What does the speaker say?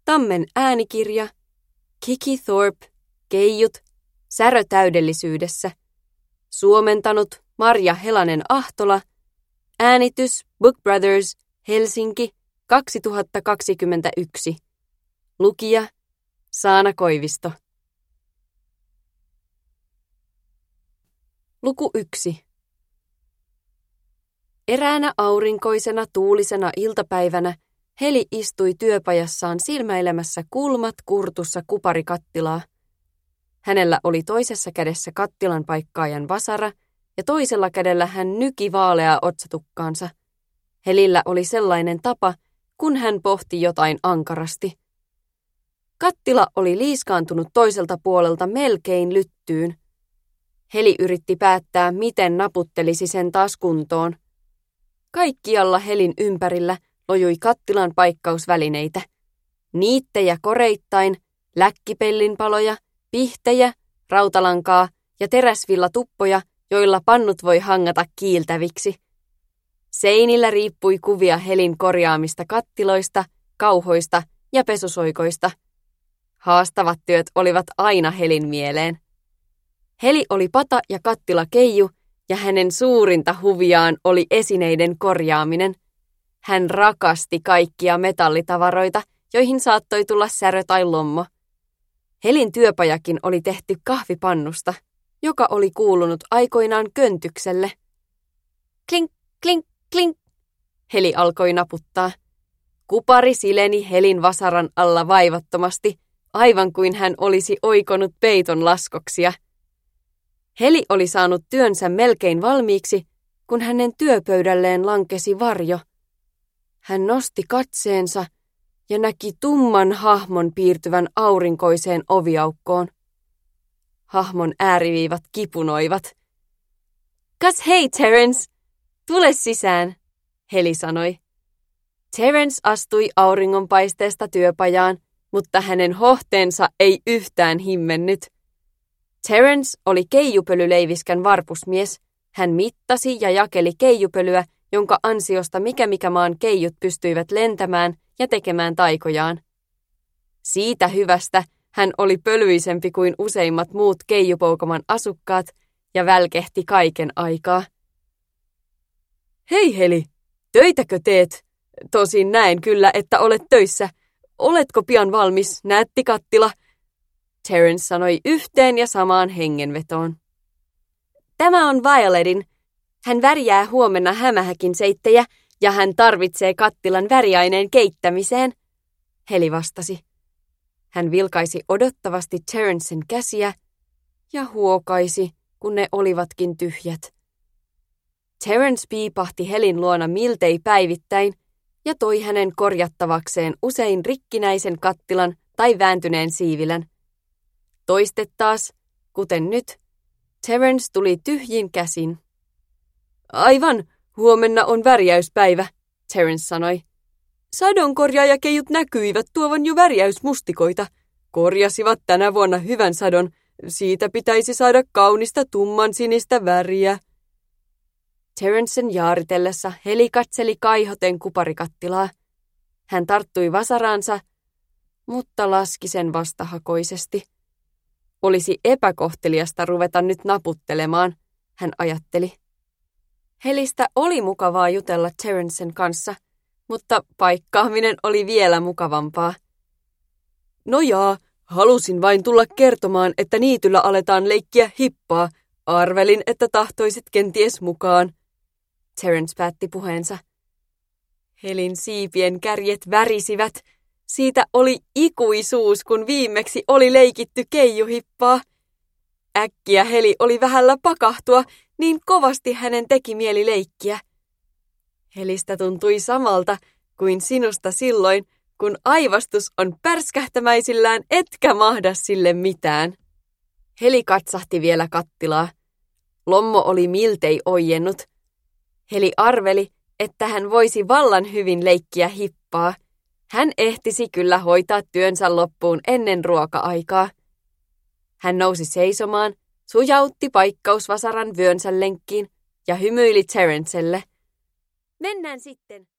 Tammen äänikirja, Kiki Thorpe, Keijut, Särö täydellisyydessä. Suomentanut Marja Helanen-Ahtola. Äänitys Book Brothers, Helsinki, 2021. Lukija Saana Koivisto. Luku 1. Eräänä aurinkoisena tuulisena iltapäivänä Heli istui työpajassaan silmäilemässä kulmat kurtussa kuparikattilaa. Hänellä oli toisessa kädessä kattilan paikkaajan vasara ja toisella kädellä hän nyki vaaleaa otsatukkaansa. Helillä oli sellainen tapa, kun hän pohti jotain ankarasti. Kattila oli liiskaantunut toiselta puolelta melkein lyttyyn. Heli yritti päättää, miten naputtelisi sen taas kuntoon. Kaikkialla Helin ympärillä lojui kattilan paikkausvälineitä. Niittejä koreittain, läkkipellinpaloja, pihtejä, rautalankaa ja teräsvillatuppoja, joilla pannut voi hangata kiiltäviksi. Seinillä riippui kuvia Helin korjaamista kattiloista, kauhoista ja pesusoikoista. Haastavat työt olivat aina Helin mieleen. Heli oli pata ja kattila Keiju, ja hänen suurinta huviaan oli esineiden korjaaminen. Hän rakasti kaikkia metallitavaroita, joihin saattoi tulla särö tai lommo. Helin työpajakin oli tehty kahvipannusta, joka oli kuulunut aikoinaan Köntykselle. Klink, klink, klink. Heli alkoi naputtaa. Kupari sileni Helin vasaran alla vaivattomasti, aivan kuin hän olisi oikonut peiton laskoksia. Heli oli saanut työnsä melkein valmiiksi, kun hänen työpöydälleen lankesi varjo. Hän nosti katseensa ja näki tumman hahmon piirtyvän aurinkoiseen oviaukkoon. Hahmon ääriviivat kipunoivat. Kas hei, Terence! Tule sisään, Heli sanoi. Terence astui auringonpaisteesta työpajaan, mutta hänen hohteensa ei yhtään himmennyt. Terence oli keijupölyleiviskän varpusmies. Hän mittasi ja jakeli keijupölyä, jonka ansiosta mikä maan keijut pystyivät lentämään ja tekemään taikojaan. Siitä hyvästä hän oli pölyisempi kuin useimmat muut keijupoukoman asukkaat ja välkehti kaiken aikaa. Hei Heli, töitäkö teet? Tosin näen kyllä, että olet töissä. Oletko pian valmis, nättikattila? Terence sanoi yhteen ja samaan hengenvetoon. Tämä on Violetin. Hän värjää huomenna hämähäkin seittejä ja hän tarvitsee kattilan väriaineen keittämiseen, Heli vastasi. Hän vilkaisi odottavasti Terencen käsiä ja huokaisi, kun ne olivatkin tyhjät. Terence piipahti Helin luona miltei päivittäin ja toi hänen korjattavakseen usein rikkinäisen kattilan tai vääntyneen siivilän. Toiste taas, kuten nyt, Terence tuli tyhjin käsin. Aivan, huomenna on värjäyspäivä, Terence sanoi. Sadonkorjaajakeijut näkyivät tuovan jo värjäysmustikoita. Korjasivat tänä vuonna hyvän sadon. Siitä pitäisi saada kaunista tummansinistä väriä. Terencen jaaritellessa Heli katseli kaihoten kuparikattilaa. Hän tarttui vasaraansa, mutta laski sen vastahakoisesti. Olisi epäkohteliasta ruveta nyt naputtelemaan, hän ajatteli. Helistä oli mukavaa jutella Terencen kanssa, mutta paikkaaminen oli vielä mukavampaa. No jaa, halusin vain tulla kertomaan, että niityllä aletaan leikkiä hippaa. Arvelin, että tahtoisit kenties mukaan. Terence päätti puheensa. Helin siipien kärjet värisivät. Siitä oli ikuisuus, kun viimeksi oli leikitty keijuhippaa. Äkkiä Heli oli vähällä pakahtua, niin kovasti hänen teki mieli leikkiä. Helistä tuntui samalta kuin sinusta silloin, kun aivastus on pärskähtämäisillään etkä mahda sille mitään. Heli katsahti vielä kattilaa. Lommo oli miltei oijennut. Heli arveli, että hän voisi vallan hyvin leikkiä hippaa. Hän ehtisi kyllä hoitaa työnsä loppuun ennen ruoka-aikaa. Hän nousi seisomaan, sujautti paikkausvasaran vyönsä lenkkiin ja hymyili Terencelle. Mennään sitten.